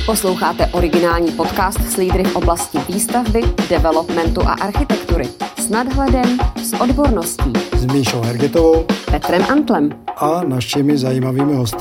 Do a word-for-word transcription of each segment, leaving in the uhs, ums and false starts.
Posloucháte originální podcast s lídry v oblasti výstavby, developmentu a architektury. S nadhledem, s odborností. S Míšou Hergetovou, Petrem Antlem a našimi zajímavými hosty.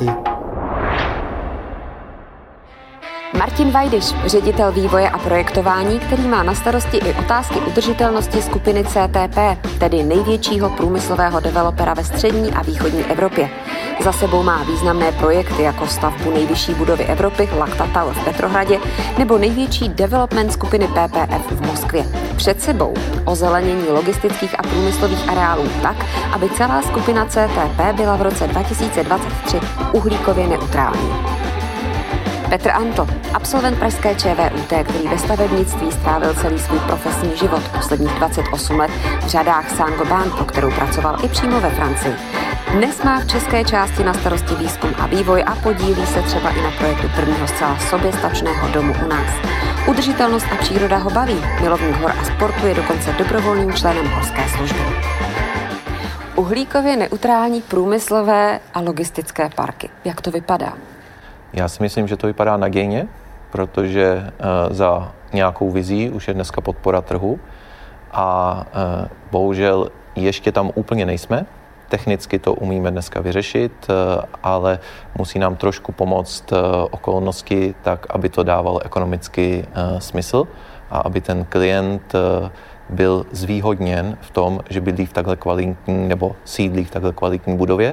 Martin Vajdiš, ředitel vývoje a projektování, který má na starosti i otázky udržitelnosti skupiny C T P, tedy největšího průmyslového developera ve střední a východní Evropě. Za sebou má významné projekty jako stavbu nejvyšší budovy Evropy Lacta Tower v Petrohradě nebo největší development skupiny P P F v Moskvě. Před sebou ozelenění logistických a průmyslových areálů tak, aby celá skupina C T P byla v roce dva tisíce dvacet tři uhlíkově neutrální. Petr Antl, absolvent pražské ČVUT, který ve stavebnictví strávil celý svůj profesní život, posledních dvacet osm let v řadách Saint-Gobain, pro kterou pracoval i přímo ve Francii. Dnes má v české části na starosti výzkum a vývoj a podílí se třeba i na projektu prvního zcela soběstačného domu u nás. Udržitelnost a příroda ho baví, milovník hor a sportu je dokonce dobrovolným členem horské služby. Uhlíkově neutrální průmyslové a logistické parky. Jak to vypadá? Já si myslím, že to vypadá nadějně, protože za nějakou vizí už je dneska podpora trhu a bohužel ještě tam úplně nejsme. Technicky to umíme dneska vyřešit, ale musí nám trošku pomoct okolnosti tak, aby to dávalo ekonomický smysl a aby ten klient byl zvýhodněn v tom, že bydlí v takhle kvalitní nebo sídlí v takhle kvalitní budově,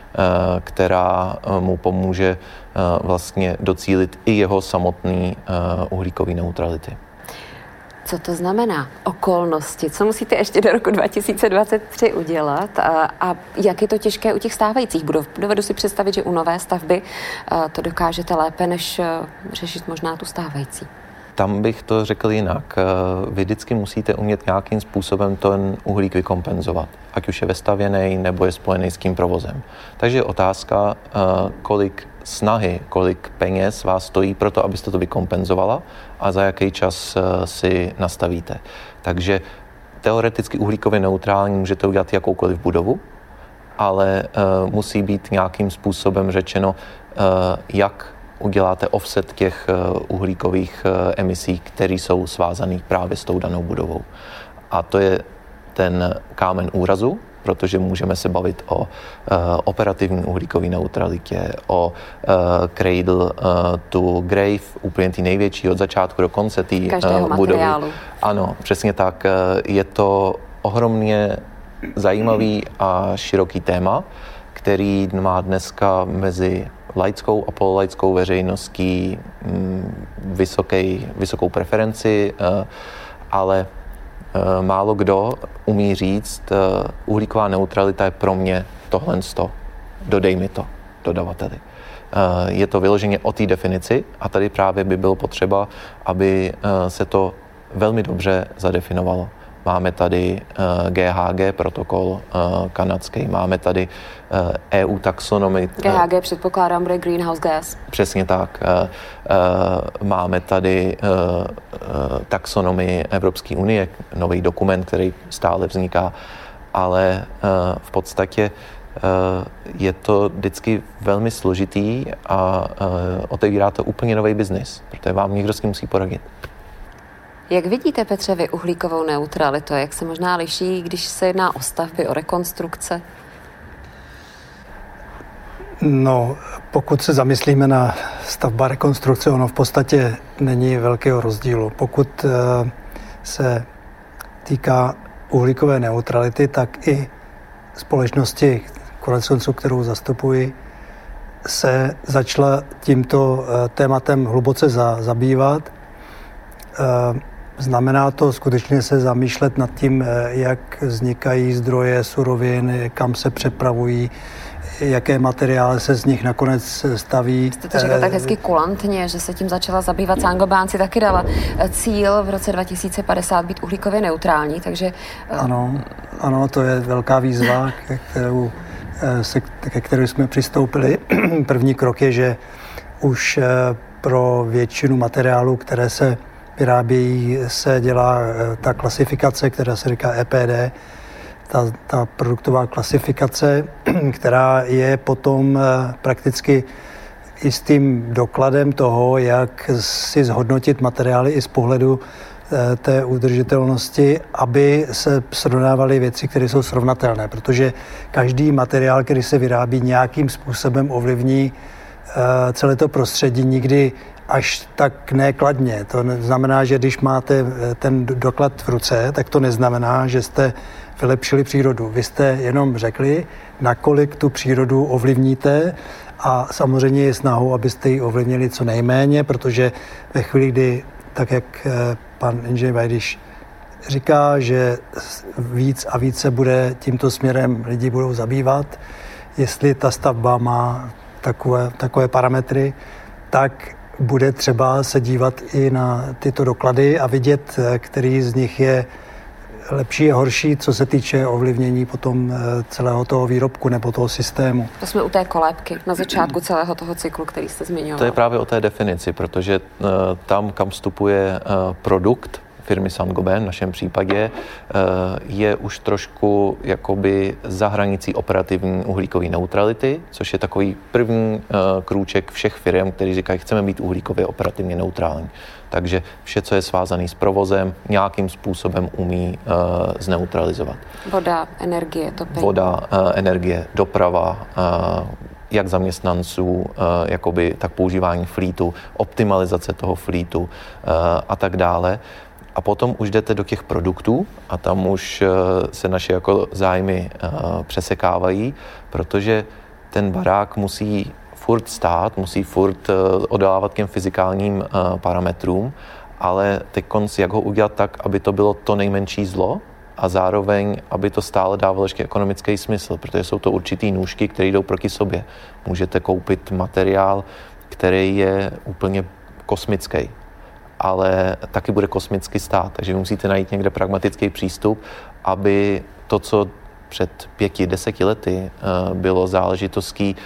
která mu pomůže vlastně docílit i jeho samotný uhlíkový neutrality. Co to znamená? Okolnosti? Co musíte ještě do roku dva tisíce dvacet tři udělat? A, a jak je to těžké u těch stávajících budov? Dovedu si představit, že u nové stavby to dokážete lépe, než řešit možná tu stávající. Tam bych to řekl jinak. Vy vždycky musíte umět nějakým způsobem ten uhlík vykompenzovat, ať už je vestavěný nebo je spojený s tím provozem. Takže je otázka, kolik snahy, kolik peněz vás stojí pro to, abyste to vykompenzovala a za jaký čas si nastavíte. Takže teoreticky uhlíkově neutrální můžete udělat jakoukoliv budovu, ale musí být nějakým způsobem řečeno, jak uděláte offset těch uhlíkových emisí, které jsou svázané právě s tou danou budovou. A to je ten kámen úrazu, protože můžeme se bavit o uh, operativní uhlíkové neutralitě, o uh, cradle uh, to grave, úplně ty největší od začátku do konce té uh, budovy. Materiálu. Ano, přesně tak. Je to ohromně zajímavý a široký téma, který má dneska mezi laickou a pololaickou veřejností vysoký, vysokou preferenci, ale málo kdo umí říct, uhlíková neutralita je pro mě tohle sto. Dodej mi to, dodavateli. Je to vyloženě o té definici a tady právě by bylo potřeba, aby se to velmi dobře zadefinovalo. Máme tady uh, G H G protokol uh, kanadský, máme tady uh, E U taxonomii. G H G předpokládám bude greenhouse gas. Přesně tak. Uh, uh, máme tady uh, uh, taxonomii Evropské unie, nový dokument, který stále vzniká, ale uh, v podstatě uh, je to vždycky velmi složitý a uh, otevírá to úplně nový biznis, protože vám někdo s tím musí poradit. Jak vidíte, Petře, vy uhlíkovou neutralitu? Jak se možná liší, když se jedná o stavby, o rekonstrukce? No, pokud se zamyslíme na stavba rekonstrukce, ono v podstatě není velkého rozdílu. Pokud se týká uhlíkové neutrality, tak i společnosti, koneckonců, kterou zastupuji, se začala tímto tématem hluboce zabývat. Znamená to skutečně se zamýšlet nad tím, jak vznikají zdroje surovin, kam se přepravují, jaké materiály se z nich nakonec staví. Jste to řekl tak hezky kulantně, že se tím začala zabývat. Saint-Gobain si taky dala cíl v roce dva tisíce padesát být uhlíkově neutrální, takže... Ano, ano, to je velká výzva, ke kterou, se, ke kterou jsme přistoupili. První krok je, že už pro většinu materiálů, které se vyrábějí, se dělá ta klasifikace, která se říká E P D, ta, ta produktová klasifikace, která je potom prakticky jistým dokladem toho, jak si zhodnotit materiály i z pohledu té udržitelnosti, aby se srovnávaly věci, které jsou srovnatelné, protože každý materiál, který se vyrábí, nějakým způsobem ovlivní celé to prostředí, nikdy až tak nekladně. To znamená, že když máte ten doklad v ruce, tak to neznamená, že jste vylepšili přírodu. Vy jste jenom řekli, nakolik tu přírodu ovlivníte, a samozřejmě je snahou, abyste ji ovlivnili co nejméně, protože ve chvíli, kdy, tak jak pan inženýr Vajdiš říká, že víc a více bude tímto směrem lidi budou zabývat, jestli ta stavba má takové, takové parametry, tak bude třeba se dívat i na tyto doklady a vidět, který z nich je lepší a horší, co se týče ovlivnění potom celého toho výrobku nebo toho systému. To jsme u té kolébky, na začátku celého toho cyklu, který jste zmiňoval. To je právě o té definici, protože uh, tam, kam vstupuje uh, produkt firmy Saint-Gobain, v našem případě, uh, je už trošku jakoby za hranicí operativní uhlíkové neutrality, což je takový první uh, krůček všech firm, kteří říkají, chceme být uhlíkově operativně neutrální. Takže vše, co je svázané s provozem, nějakým způsobem umí uh, zneutralizovat. Voda, energie, topení. Voda, uh, energie, doprava, uh, jak zaměstnanců, uh, jakoby, tak používání flítu, optimalizace toho flítu uh, a tak dále. A potom už jdete do těch produktů a tam už uh, se naše jako zájmy uh, přesekávají, protože ten barák musí furt stát, musí furt uh, odolávat těm fyzikálním uh, parametrům, ale teď konc, jak ho udělat tak, aby to bylo to nejmenší zlo a zároveň, aby to stále dávalo ještě ekonomický smysl, protože jsou to určitý nůžky, které jdou proti sobě. Můžete koupit materiál, který je úplně kosmický, ale taky bude kosmicky stát, takže vy musíte najít někde pragmatický přístup, aby to, co před pěti, deseti lety bylo záležitostí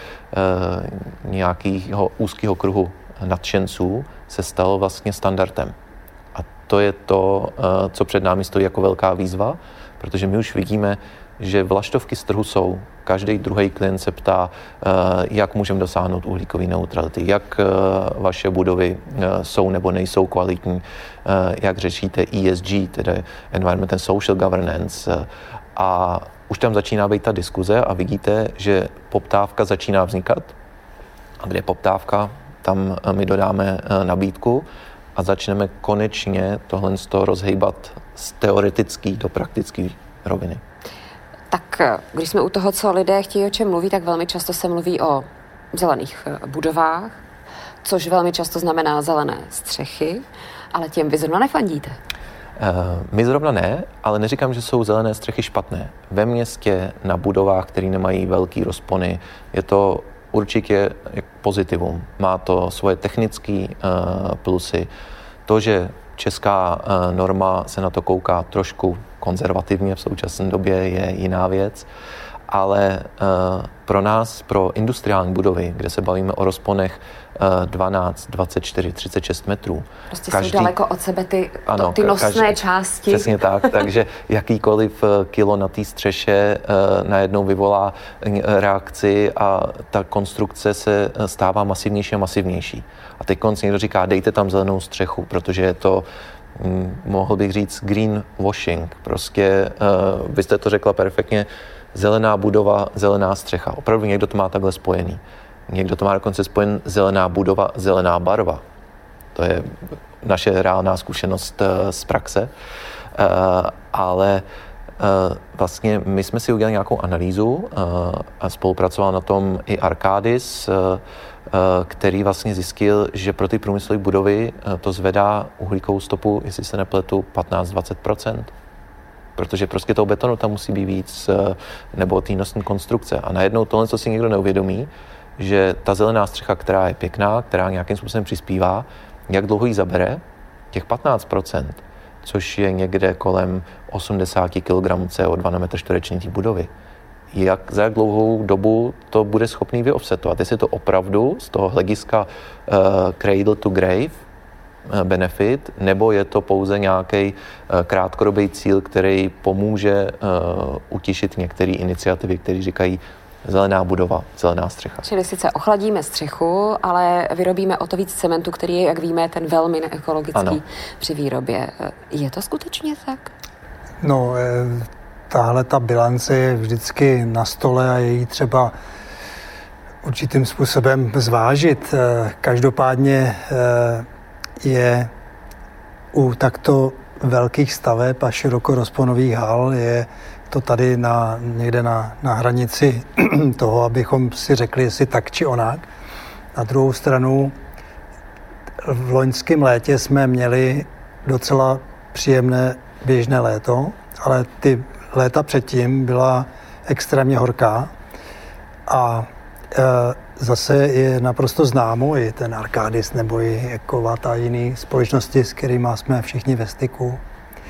nějakého úzkého kruhu nadšenců, se stalo vlastně standardem. A to je to, co před námi stojí jako velká výzva, protože my už vidíme, že vlaštovky z trhu jsou. Každý druhý klient se ptá, jak můžeme dosáhnout uhlíkové neutrality, jak vaše budovy jsou nebo nejsou kvalitní, jak řešíte E S G, tedy Environment and Social Governance. A už tam začíná být ta diskuze a vidíte, že poptávka začíná vznikat. A kde je poptávka, tam my dodáme nabídku a začneme konečně tohle z toho rozhejbat z teoretický do praktický roviny. Tak když jsme u toho, co lidé chtějí, o čem mluví, tak velmi často se mluví o zelených budovách, což velmi často znamená zelené střechy, ale těm vy zrovna nefandíte. My zrovna ne, ale neříkám, že jsou zelené střechy špatné. Ve městě, na budovách, které nemají velký rozpony, je to určitě pozitivum. Má to svoje technické plusy. To, že česká norma se na to kouká trošku konzervativně v současné době, je jiná věc. Ale uh, pro nás, pro industriální budovy, kde se bavíme o rozponech uh, dvanáct, dvacet čtyři, třicet šest metrů. Prostě každý, jsou daleko od sebe ty, ano, to, ty nosné každý, části. Přesně tak, takže jakýkoliv kilo na té střeše uh, najednou vyvolá reakci a ta konstrukce se stává masivnější a masivnější. A teď konc někdo říká, dejte tam zelenou střechu, protože je to hm, mohl bych říct green washing. Prostě uh, vy jste to řekla perfektně, zelená budova, zelená střecha. Opravdu někdo to má takhle spojený. Někdo to má dokonce spojen zelená budova, zelená barva. To je naše reálná zkušenost z praxe. Ale vlastně my jsme si udělali nějakou analýzu a spolupracoval na tom i Arcadis, který vlastně zjistil, že pro ty průmyslové budovy to zvedá uhlíkovou stopu, jestli se nepletu, patnáct až dvacet procent. Protože prostě toho betonu tam musí být víc, nebo té nosné konstrukce. A najednou tohle, co si někdo neuvědomí, že ta zelená střecha, která je pěkná, která nějakým způsobem přispívá, jak dlouho jí zabere? Těch patnáct procent, což je někde kolem osmdesát kilogramů C O dva na metr čtvereční té budovy. Jak, za jak dlouhou dobu to bude schopný vyoffsetovat? Jestli to opravdu z toho hlediska uh, cradle to grave benefit, nebo je to pouze nějaký krátkodobý cíl, který pomůže uh, utišit některé iniciativy, které říkají, zelená budova, zelená střecha. Čili sice ochladíme střechu, ale vyrobíme o to víc cementu, který je, jak víme, ten velmi neekologický ano. při výrobě. Je to skutečně tak? No, tahle ta bilance je vždycky na stole a je jí třeba určitým způsobem zvážit. Každopádně je u takto velkých staveb a širokorozponových hal je to tady na, někde na, na hranici toho, abychom si řekli, jestli tak či onak. Na druhou stranu v loňském létě jsme měli docela příjemné běžné léto, ale ty léta předtím byla extrémně horká a e, zase je naprosto známo i ten Arcadis nebo i Ekovat a jiné společnosti, s kterými jsme všichni ve styku.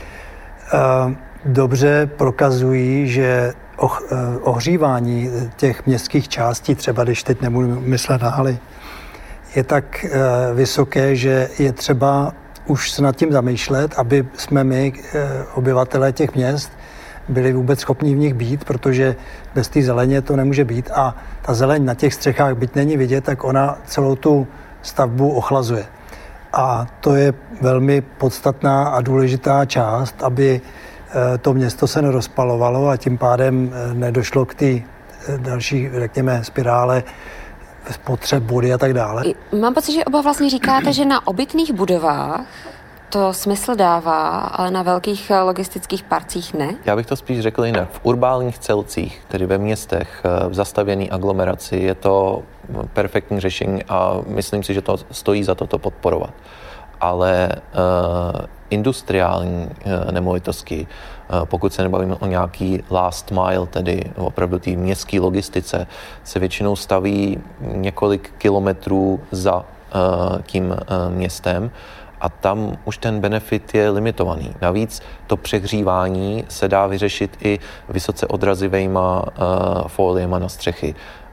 E, dobře prokazují, že oh, eh, ohřívání těch městských částí, třeba když teď nebudu myslet na haly, je tak eh, vysoké, že je třeba už se nad tím zamýšlet, aby jsme my, eh, obyvatelé těch měst, byli vůbec schopni v nich být, protože bez té zeleně to nemůže být a ta zeleň na těch střechách, byť není vidět, tak ona celou tu stavbu ochlazuje. A to je velmi podstatná a důležitá část, aby to město se nerozpalovalo a tím pádem nedošlo k té další, řekněme, spirále spotřeb vody a tak dále. Mám pocit, že oba vlastně říkáte, že na obytných budovách to smysl dává, ale na velkých logistických parcích ne? Já bych to spíš řekl jinak. V urbánních celcích, tedy ve městech, v zastavěné aglomeraci, je to perfektní řešení a myslím si, že to stojí za to to podporovat. Ale uh, industriální uh, nemovitosti, uh, pokud se nebavíme o nějaký last mile, tedy opravdu té městské logistice, se většinou staví několik kilometrů za uh, tím uh, městem a tam už ten benefit je limitovaný. Navíc to přehřívání se dá vyřešit i vysoce odrazivejma uh, foliema na střechy.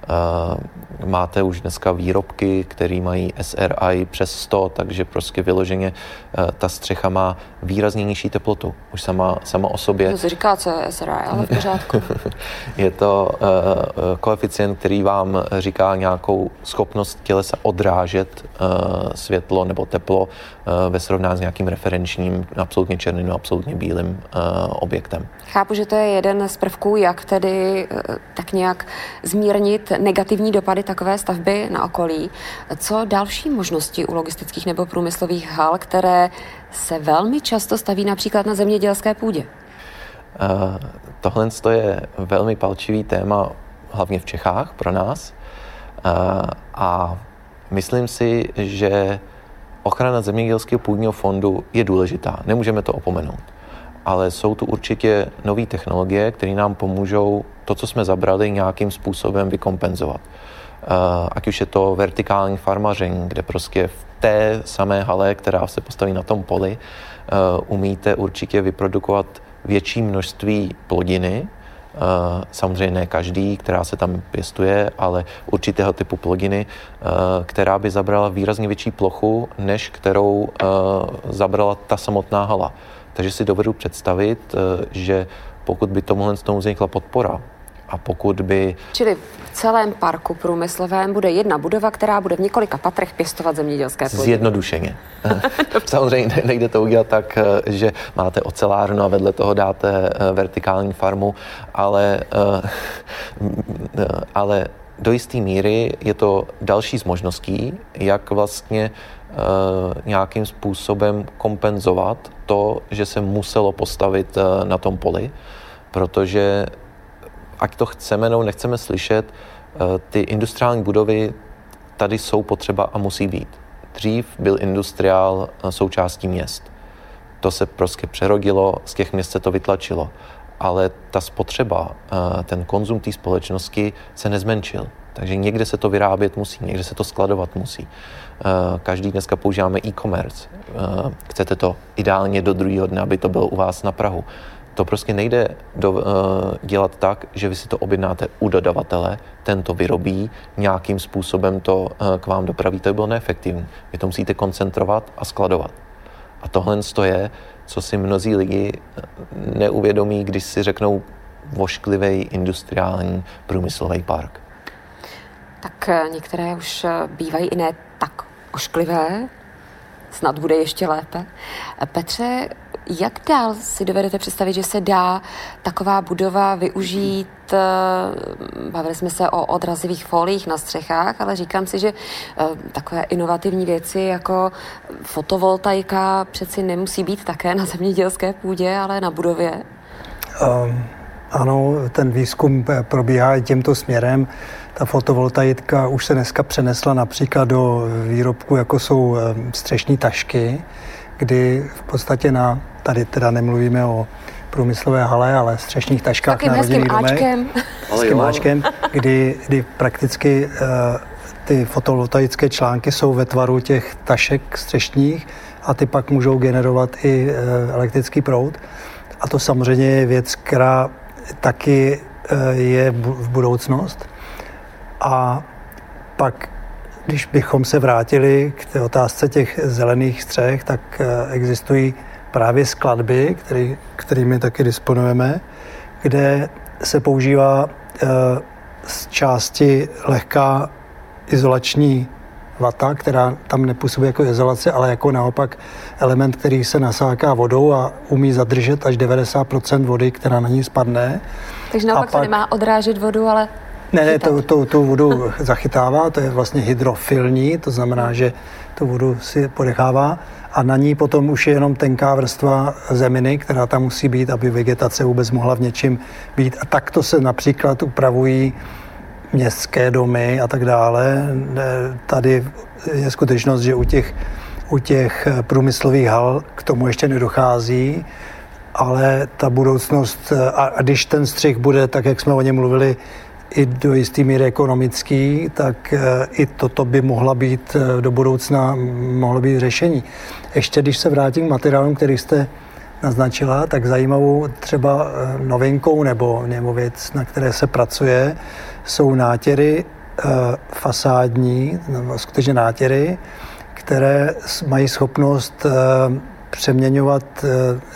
Uh, máte už dneska výrobky, které mají S R I přes sto, takže prostě vyloženě uh, ta střecha má výrazně nižší teplotu. Už sama, sama o sobě. To se říká, co je S R I, ale v pořádku. Je to uh, koeficient, který vám říká nějakou schopnost tělesa odrážet uh, světlo nebo teplo uh, ve srovnání s nějakým referenčním, absolutně černým, absolutně bílým uh, objektem. Chápu, že to je jeden z prvků, jak tedy uh, tak nějak zmírnit negativní dopady takové stavby na okolí. Co další možnosti u logistických nebo průmyslových hal, které se velmi často staví například na zemědělské půdě? Uh, tohle je velmi palčivý téma, hlavně v Čechách pro nás. Uh, a myslím si, že ochrana zemědělského půdního fondu je důležitá. Nemůžeme to opomenout. Ale jsou tu určitě nové technologie, které nám pomůžou to, co jsme zabrali, nějakým způsobem vykompenzovat. Uh, ať už je to vertikální farmaření, kde prostě v té samé hale, která se postaví na tom poli, uh, umíte určitě vyprodukovat větší množství plodiny, uh, samozřejmě ne každý, která se tam pěstuje, ale určitého typu plodiny, uh, která by zabrala výrazně větší plochu, než kterou uh, zabrala ta samotná hala. Takže si dovedu představit, že pokud by tomuhle tomu vznikla podpora a pokud by... Čili v celém parku průmyslovém bude jedna budova, která bude v několika patrech pěstovat zemědělské plodiny. Zjednodušeně. Samozřejmě nejde to udělat tak, že máte ocelárnu a vedle toho dáte vertikální farmu, ale, ale do jisté míry je to další z možností, jak vlastně nějakým způsobem kompenzovat to, že se muselo postavit na tom poli, protože ať to chceme nebo nechceme slyšet, ty industriální budovy tady jsou potřeba a musí být. Dřív byl industriál součástí měst. To se prostě přerodilo, z těch měst se to vytlačilo. Ale ta spotřeba, ten konzum té společnosti se nezmenšil. Takže někde se to vyrábět musí, někde se to skladovat musí. Každý dneska používáme e-commerce. Chcete to ideálně do druhého dne, aby to bylo u vás na Prahu. To prostě nejde do, dělat tak, že vy si to objednáte u dodavatele, ten to vyrobí, nějakým způsobem to k vám dopraví. To by bylo neefektivní. Vy to musíte koncentrovat a skladovat. A tohle je, co si mnozí lidi neuvědomí, když si řeknou, vošklivý industriální průmyslový park. Tak některé už bývají i ne tak ošklivé, snad bude ještě lépe. Petře, jak dál si dovedete představit, že se dá taková budova využít? Bavili jsme se o odrazivých foliích na střechách, ale říkám si, že takové inovativní věci jako fotovoltaika přeci nemusí být také na zemědělské půdě, ale na budově. Um, ano, ten výzkum probíhá i tímto směrem. Ta fotovoltaika už se dneska přenesla například do výrobků, jako jsou střešní tašky, kdy v podstatě na, tady teda nemluvíme o průmyslové hale, ale střešních taškách na rodinných domech. S tím áčkem, kdy, kdy prakticky uh, ty fotovoltaické články jsou ve tvaru těch tašek střešních a ty pak můžou generovat i uh, elektrický proud. A to samozřejmě je věc, která taky uh, je v budoucnost. A pak, když bychom se vrátili k té otázce těch zelených střech, tak uh, existují právě skladby, který, kterými taky disponujeme, kde se používá e, z části lehká izolační vata, která tam nepůsobí jako izolace, ale jako naopak element, který se nasáká vodou a umí zadržet až devadesát procent vody, která na ní spadne. Takže naopak to nemá odrážet vodu, ale Ne, ne, to, to, tu vodu zachytává, to je vlastně hydrofilní, to znamená, že tu vodu si podechává a na ní potom už je jenom tenká vrstva zeminy, která tam musí být, aby vegetace vůbec mohla v něčem být. A takto se například upravují městské domy a tak dále. Tady je skutečnost, že u těch, u těch průmyslových hal k tomu ještě nedochází, ale ta budoucnost, a když ten střih bude, tak jak jsme o něm mluvili, i do jistý míry ekonomický, tak i toto by mohla být do budoucna mohlo být řešení. Ještě když se vrátím k materiálům, který jste naznačila, tak zajímavou třeba novinkou nebo, nebo věc, na které se pracuje, jsou nátěry fasádní, skutečně nátěry, které mají schopnost přeměňovat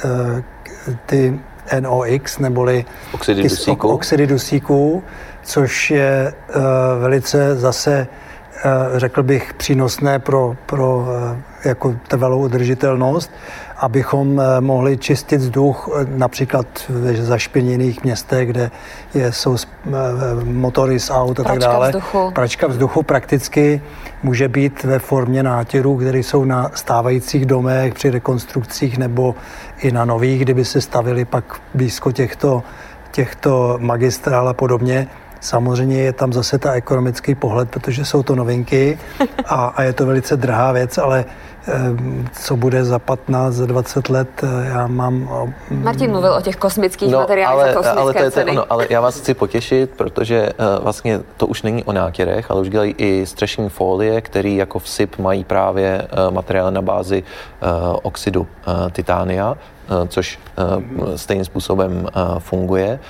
ty N O X, neboli oxidy dusíku. oxidy dusíku, což je uh, velice zase, uh, řekl bych, přínosné pro, pro uh, jako trvalou udržitelnost, abychom uh, mohli čistit vzduch uh, například v zašpiněných městech, kde je, jsou uh, motory z aut a tak dále. Vzduchu. Pračka vzduchu prakticky může být ve formě nátěrů, které jsou na stávajících domech při rekonstrukcích nebo i na nových, kdyby se stavili pak blízko těchto, těchto magistrál a podobně. Samozřejmě je tam zase ta ekonomický pohled, protože jsou to novinky a, a je to velice drahá věc, ale e, co bude za patnáct, za dvacet let, já mám... Martin mluvil o těch kosmických no, materiálech ale, za kosmické ale to je, ceny. Ono, ale já vás chci potěšit, protože uh, vlastně to už není o nátěrech, ale už dělají i střešní folie, který jako vsyp mají právě uh, materiál na bázi uh, oxidu uh, titánia, uh, což uh, stejným způsobem uh, funguje.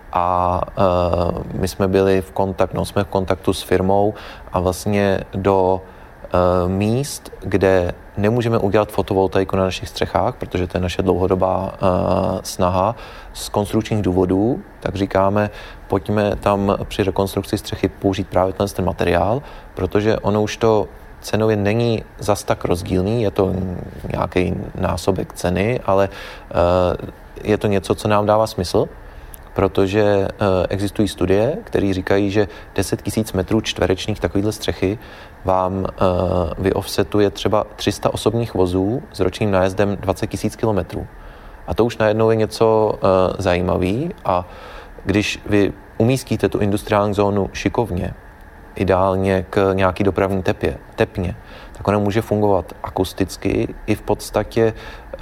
A uh, my jsme byli v kontaktu, no, jsme v kontaktu s firmou a vlastně do uh, míst, kde nemůžeme udělat fotovoltaiku na našich střechách, protože to je naše dlouhodobá uh, snaha z konstrukčních důvodů, tak říkáme, pojďme tam při rekonstrukci střechy použít právě ten materiál, protože ono už to cenově není zas tak rozdílný, je to nějaký násobek ceny, ale uh, je to něco, co nám dává smysl, protože uh, existují studie, které říkají, že deset tisíc metrů čtverečních takovýhle střechy vám uh, vyoffsetuje třeba tři sta osobních vozů s ročním nájezdem dvacet tisíc kilometrů. A to už najednou je něco uh, zajímavý a když vy umístíte tu industriální zónu šikovně, ideálně k nějaký dopravní tepě, tepně, tak ona může fungovat akusticky i v podstatě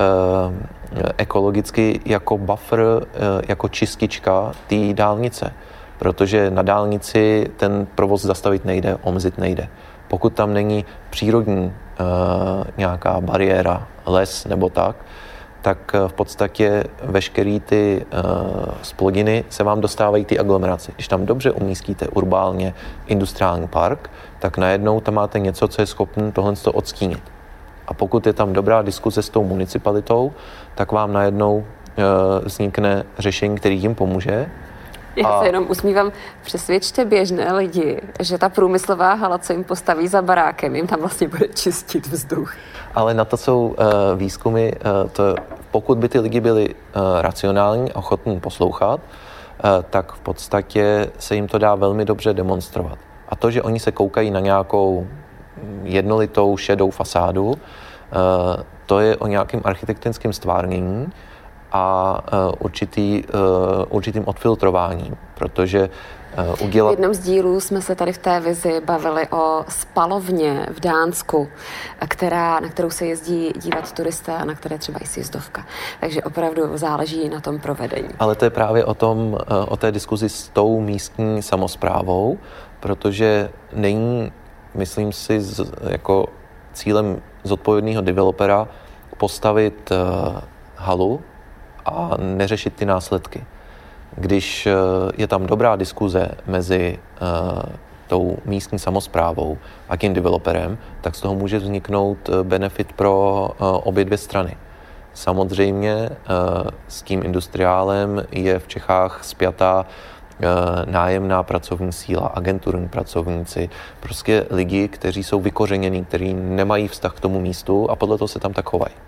eh, ekologicky jako buffer, eh, jako čistička té dálnice. Protože na dálnici ten provoz zastavit nejde, omezit nejde. Pokud tam není přírodní eh, nějaká bariéra, les nebo tak, tak v podstatě veškerý ty uh, splodiny se vám dostávají ty aglomeraci. Když tam dobře umístíte urbálně industriální park, tak najednou tam máte něco, co je schopné tohle odstínit. A pokud je tam dobrá diskuze s tou municipalitou, tak vám najednou uh, vznikne řešení, který jim pomůže Já se jenom usmívám, přesvědčte běžné lidi, že ta průmyslová hala, co jim postaví za barákem, jim tam vlastně bude čistit vzduch. Ale na to jsou uh, výzkumy, uh, to, pokud by ty lidi byli uh, racionální a ochotní poslouchat, uh, tak v podstatě se jim to dá velmi dobře demonstrovat. A to, že oni se koukají na nějakou jednolitou šedou fasádu, uh, to je o nějakém architektonickém stvárnění a uh, určitý, uh, určitým odfiltrováním, protože uh, udělat... V jednom z dílů jsme se tady v té vizi bavili o spalovně v Dánsku, která, na kterou se jezdí dívat turisté a na které třeba i sjezdovka. Takže opravdu záleží na tom provedení. Ale to je právě o tom, uh, o té diskuzi s tou místní samosprávou, protože není, myslím si, z, jako cílem zodpovědného developera postavit uh, halu a neřešit ty následky. Když uh, je tam dobrá diskuze mezi uh, tou místní samosprávou a tím developerem, tak z toho může vzniknout benefit pro uh, obě dvě strany. Samozřejmě uh, s tím industriálem je v Čechách spjatá nájemná pracovní síla, agenturní pracovníci, prostě lidi, kteří jsou vykořenění, kteří nemají vztah k tomu místu a podle toho se tam tak chovají.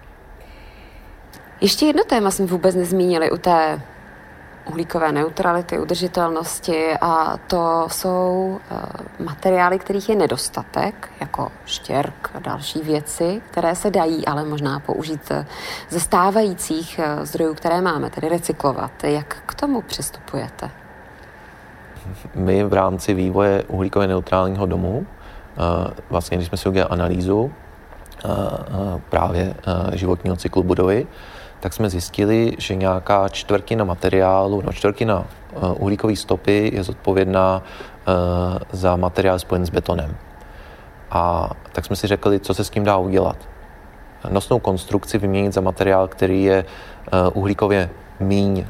Ještě jedno téma jsme vůbec nezmínili u té uhlíkové neutrality, udržitelnosti a to jsou uh, materiály, kterých je nedostatek, jako štěrk a další věci, které se dají ale možná použít ze stávajících uh, zdrojů, které máme, tedy recyklovat. Jak k tomu přistupujete? My v rámci vývoje uhlíkově neutrálního domu, vlastně když jsme si udělali analýzu právě životního cyklu budovy, tak jsme zjistili, že nějaká čtvrtina materiálu, no čtvrtina uhlíkové stopy je zodpovědná za materiál spojený s betonem. A tak jsme si řekli, co se s tím dá udělat. Nosnou konstrukci vyměnit za materiál, který je uhlíkově míň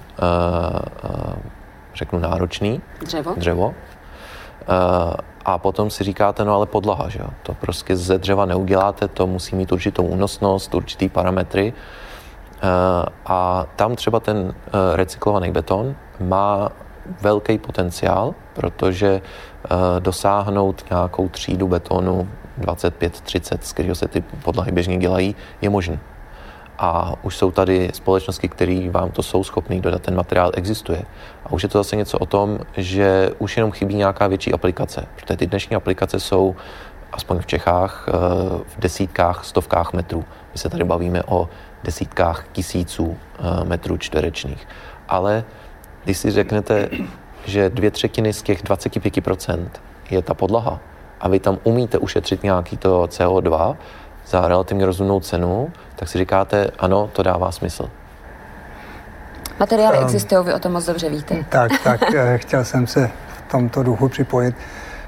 řeknu náročný. Dřevo. Dřevo. A potom si říkáte, no ale podlaha, že jo? To prostě ze dřeva neuděláte, to musí mít určitou únosnost, určitý parametry. A tam třeba ten recyklovaný beton má velký potenciál, protože dosáhnout nějakou třídu betonu dvacet pět třicet, z kterého se ty podlahy běžně dělají, je možné. A už jsou tady společnosti, které vám to jsou schopný dodat, ten materiál existuje. A už je to zase něco o tom, že už jenom chybí nějaká větší aplikace. Protože ty dnešní aplikace jsou, aspoň v Čechách, v desítkách, stovkách metrů. My se tady bavíme o desítkách tisíců metrů čtverečních. Ale když si řeknete, že dvě třetiny z těch dvacet pět procent je ta podlaha a vy tam umíte ušetřit nějaký to C O dva za relativně rozumnou cenu, tak si říkáte, ano, to dává smysl. Materiály um, existují, vy o tom moc dobře víte. Tak, tak, chtěl jsem se v tomto duchu připojit.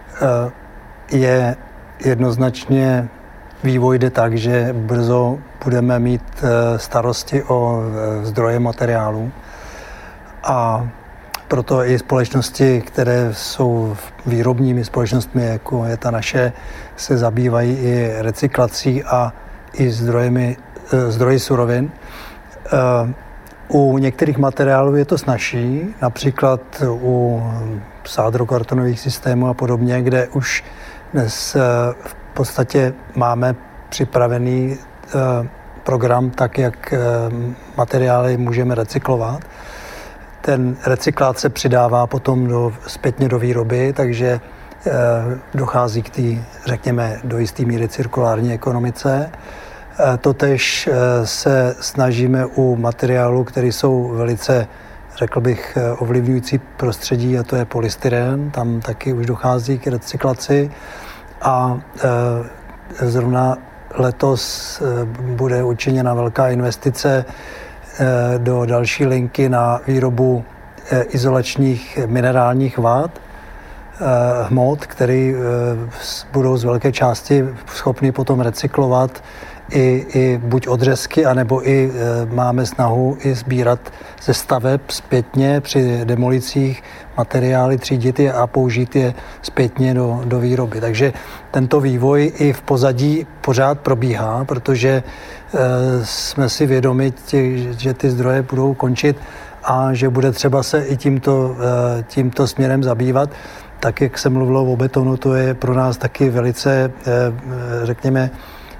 Je jednoznačně vývoj jde tak, že brzo budeme mít starosti o zdroje materiálů a proto i společnosti, které jsou výrobními společnostmi, jako je ta naše, se zabývají i recyklací a i zdrojemi, zdroji surovin. U některých materiálů je to snazší, například u sádrokartonových systémů a podobně, kde už dnes v podstatě máme připravený program tak, jak materiály můžeme recyklovat. Ten recyklát se přidává potom do, zpětně do výroby, takže e, dochází k té, řekněme, do jisté míry cirkulární ekonomice. E, totež e, se snažíme u materiálů, které jsou velice, řekl bych, ovlivňující prostředí, a to je polystyren, tam taky už dochází k recyklaci. A e, zrovna letos e, bude učiněna velká investice do další linky na výrobu izolačních minerálních vád, hmot, které budou z velké části schopny potom recyklovat i, i buď odřezky, anebo i máme snahu i sbírat ze staveb zpětně při demolicích materiály, třídit je a použít je zpětně do, do výroby. Takže tento vývoj i v pozadí pořád probíhá, protože e, jsme si vědomi, tě, že ty zdroje budou končit a že bude třeba se i tímto, tímto směrem zabývat. Tak, jak se mluvilo o betonu, to je pro nás taky velice, řekněme,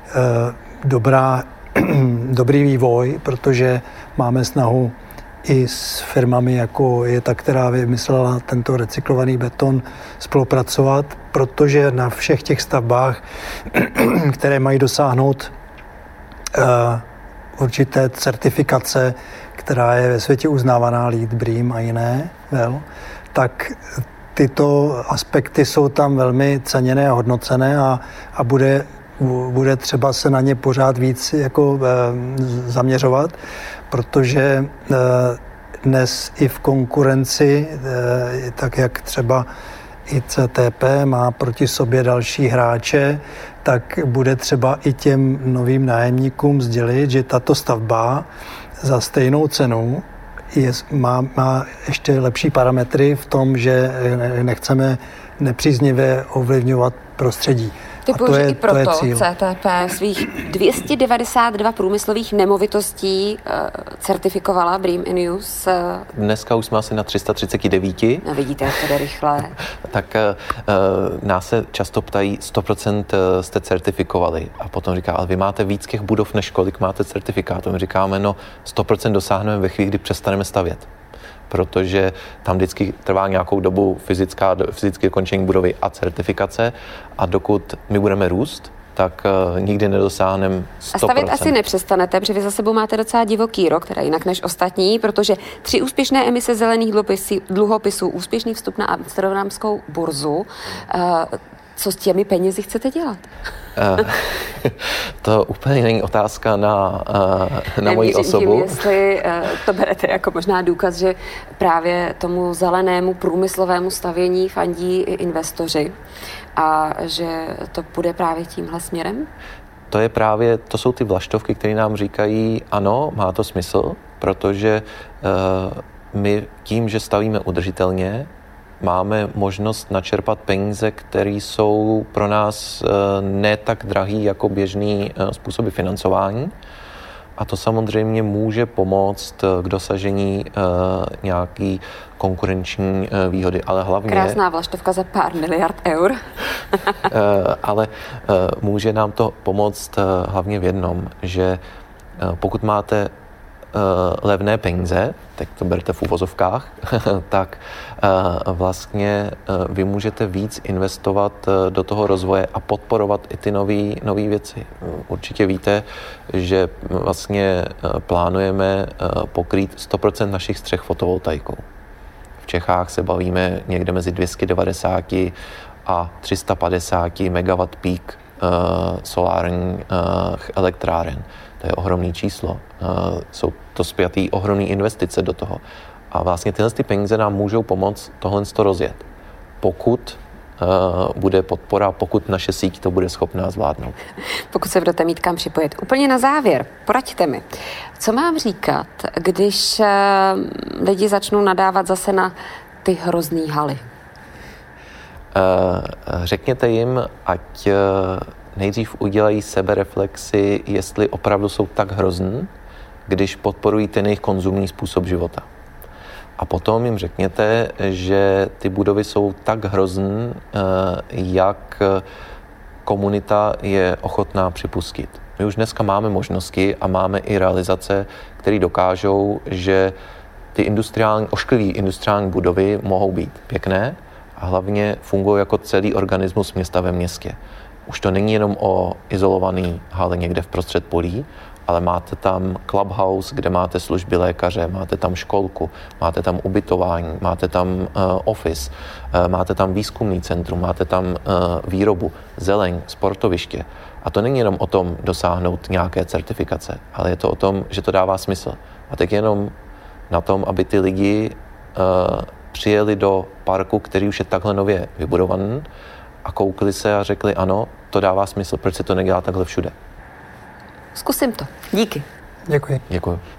dobrá, dobrý vývoj, protože máme snahu i s firmami, jako je ta, která vymyslela tento recyklovaný beton, spolupracovat, protože na všech těch stavbách, které mají dosáhnout uh, určité certifikace, která je ve světě uznávaná, LEED, BREEAM a jiné, well, tak tyto aspekty jsou tam velmi ceněné a hodnocené a, a bude, bude třeba se na ně pořád víc jako, e, zaměřovat, protože e, dnes i v konkurenci, e, tak jak třeba i C T P má proti sobě další hráče, tak bude třeba i těm novým nájemníkům sdělit, že tato stavba za stejnou cenu je, má, má ještě lepší parametry v tom, že nechceme nepříznivě ovlivňovat prostředí. Typu, že i proto C T P svých dvě stě devadesát dva průmyslových nemovitostí uh, certifikovala BREEAM In-Use. Uh, Dneska už jsme asi na tři sta třicet devět. No vidíte, jak to jde rychle. Tak uh, nás se často ptají, sto procent jste certifikovali. A potom říká, ale vy máte víc těch budov, než kolik máte certifikátů. My říkáme, no sto procent dosáhneme ve chvíli, kdy přestaneme stavět. Protože tam vždycky trvá nějakou dobu fyzická, fyzické dokončení budovy a certifikace a dokud my budeme růst, tak uh, nikdy nedosáhneme sto procent. A stavět asi nepřestanete, protože vy za sebou máte docela divoký rok, teda jinak než ostatní, protože tři úspěšné emise zelených dluhopisů, dluhopisů úspěšný vstup na amsterdamskou burzu. Uh, co s těmi penězi chcete dělat? Uh, to úplně není otázka na, uh, na moji osobu. Tím, jestli uh, to berete jako možná důkaz, že právě tomu zelenému průmyslovému stavění fandí i investoři a že to půjde právě tímhle směrem? To je právě, to jsou ty vlaštovky, které nám říkají, ano, má to smysl, protože uh, my tím, že stavíme udržitelně, máme možnost načerpat peníze, které jsou pro nás ne tak drahý jako běžný způsoby financování. A to samozřejmě může pomoct k dosažení nějaký konkurenční výhody, ale hlavně... Krásná vlaštovka za pár miliard eur. Ale může nám to pomoct hlavně v jednom, že pokud máte levné peníze, tak to berte v uvozovkách, tak vlastně vy můžete víc investovat do toho rozvoje a podporovat i ty nové věci. Určitě víte, že vlastně plánujeme pokrýt sto procent našich střech fotovoltaikou. V Čechách se bavíme někde mezi dvě stě devadesát a tři sta padesát megawatt peak solárních elektráren. To je ohromné číslo. Uh, jsou to spjatý ohromné investice do toho. A vlastně tyhle ty peníze nám můžou pomoct tohle to rozjet. Pokud uh, bude podpora, pokud naše síť to bude schopná zvládnout. Pokud se budete mít kam připojit. Úplně na závěr, poraďte mi. Co mám říkat, když uh, lidi začnou nadávat zase na ty hrozný haly? Uh, řekněte jim, ať... Uh, nejdřív udělají sebereflexi, jestli opravdu jsou tak hrozný, když podporují ten jejich konzumní způsob života. A potom jim řekněte, že ty budovy jsou tak hrozný, jak komunita je ochotná připustit. My už dneska máme možnosti a máme i realizace, které dokážou, že ty industriální, ošklivé industriální budovy mohou být pěkné a hlavně fungují jako celý organismus města ve městě. Už to není jenom o izolovaný hale někde v prostřed polí, ale máte tam clubhouse, kde máte služby lékaře, máte tam školku, máte tam ubytování, máte tam uh, office, uh, máte tam výzkumný centrum, máte tam uh, výrobu, zeleň, sportoviště. A to není jenom o tom dosáhnout nějaké certifikace, ale je to o tom, že to dává smysl. A tak jenom na tom, aby ty lidi uh, přijeli do parku, který už je takhle nově vybudovaný, a koukli se a řekli, ano, to dává smysl, proč se to nedělá takhle všude. Zkusím to. Díky. Děkuji. Děkuji.